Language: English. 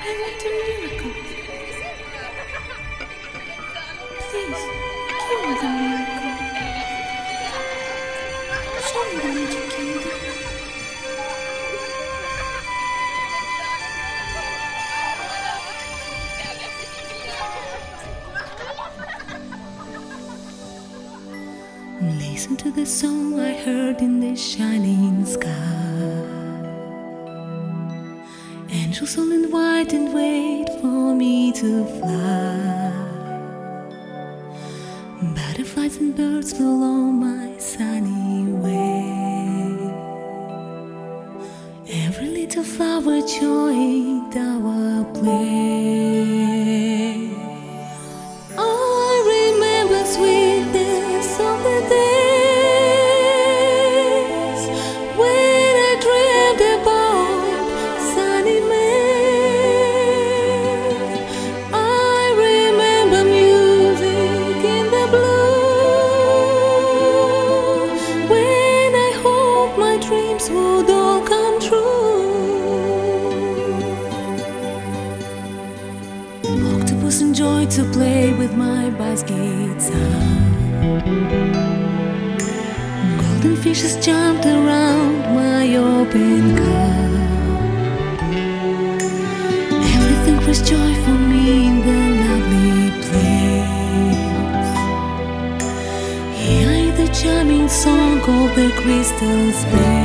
I want a miracle. Please, give me the miracle. Show me the magic kingdom. Listen to the song I heard in the shining sky. Angels all in white and wait for me to fly. Butterflies and birds follow my sunny way. Every little flower joined our play. I remember sweetness of the days when I dreamed about sunny May. I remember music in the blue when I hoped my dreams would all come true. Octopus enjoyed to play with my bass guitar. Golden fishes jumped around my open car. Everything was joy for me in the lovely place. Here is the charming song of the crystal space.